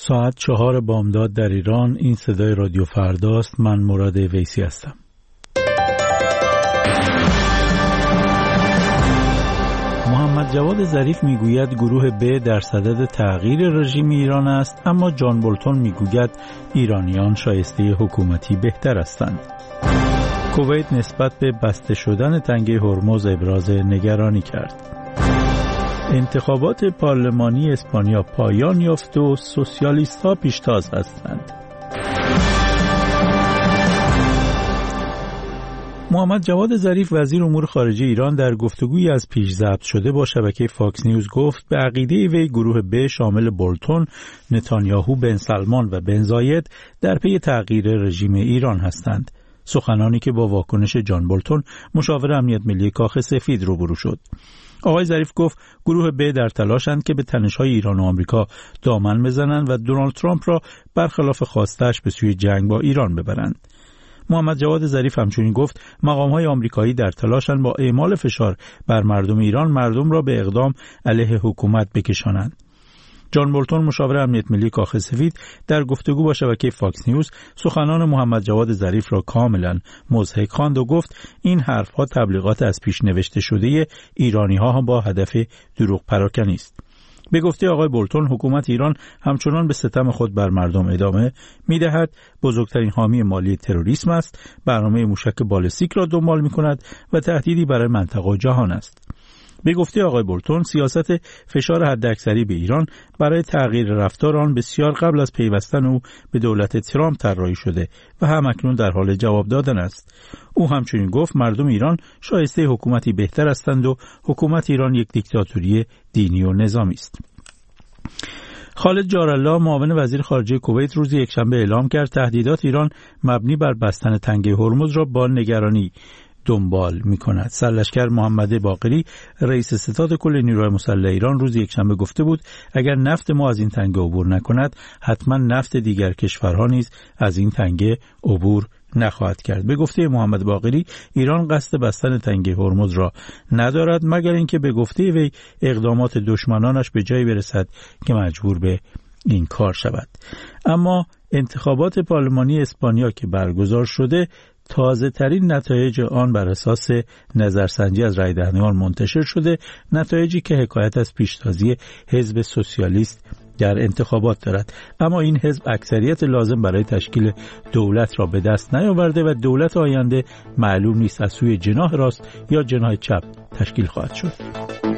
ساعت 4 بامداد در ایران. این صدای رادیو فرداست. من مراد ویسی هستم. محمد جواد ظریف میگوید گروه ب در صدد تغییر رژیم ایران است، اما جان بولتون میگوید ایرانیان شایسته حکومتی بهتر هستند. کویت نسبت به بسته شدن تنگه هرمز ابراز نگرانی کرد. انتخابات پارلمانی اسپانیا پایان یافت و سوسیالیست‌ها پیشتاز هستند. محمد جواد ظریف وزیر امور خارجه ایران در گفتگویی از پیش ضبط شده با شبکه فاکس نیوز گفت به عقیده وی گروه ب شامل بولتون، نتانیاهو، بن سلمان و بن زاید در پی تغییر رژیم ایران هستند. سخنانی که با واکنش جان بولتون مشاور امنیت ملی کاخ سفید روبرو شد. آقای ظریف گفت گروه ب در تلاشند که به تنش‌های ایران و آمریکا دامن بزنند و دونالد ترامپ را برخلاف خواستش به سوی جنگ با ایران ببرند. محمد جواد ظریف همچنین گفت مقام‌های آمریکایی در تلاشند با اعمال فشار بر مردم ایران مردم را به اقدام علیه حکومت بکشانند. جان بولتون مشاور امنیت ملی کاخ سفید در گفتگو با شبکه فاکس نیوز سخنان محمد جواد ظریف را کاملا مضحک خواند و گفت این حرفها تبلیغات از پیش نوشته شده ایرانی‌ها هم با هدف دروغ پراکنی است. به گفته آقای بولتون حکومت ایران همچنان به ستم خود بر مردم ادامه می‌دهد، بزرگترین حامی مالی تروریسم است، برنامه موشک بالستیک را دنبال می‌کند و تهدیدی برای منطقه و جهان است. به گفته آقای بولتون سیاست فشار حداکثری به ایران برای تغییر رفتار آن بسیار قبل از پیوستن او به دولت ترامپ طراحی شده و همکنون در حال جواب دادن است. او همچنین گفت مردم ایران شایسته حکومتی بهتر هستند و حکومت ایران یک دیکتاتوری دینی و نظامی است. خالد جارالله معاون وزیر خارجه کویت روز یکشنبه اعلام کرد تهدیدات ایران مبنی بر بستن تنگه هرمز را با نگرانی دنبال می‌کند. سرلشکر محمد باقری رئیس ستاد کل نیروهای مسلح ایران روز یکشنبه گفته بود اگر نفت ما از این تنگه عبور نکند حتما نفت دیگر کشورها نیز از این تنگه عبور نخواهد کرد. به گفته محمد باقری ایران قصد بستن تنگه هرمز را ندارد مگر اینکه به گفته وی اقدامات دشمنانش به جایی برسد که مجبور به این کار شود. اما انتخابات پارلمانی اسپانیا که برگزار شده تازه ترین نتایج آن بر اساس نظرسنجی از رای دهندگان منتشر شده، نتایجی که حکایت از پیشتازی حزب سوسیالیست در انتخابات دارد. اما این حزب اکثریت لازم برای تشکیل دولت را به دست نیاورده و دولت آینده معلوم نیست از سوی جناح راست یا جناح چپ تشکیل خواهد شد.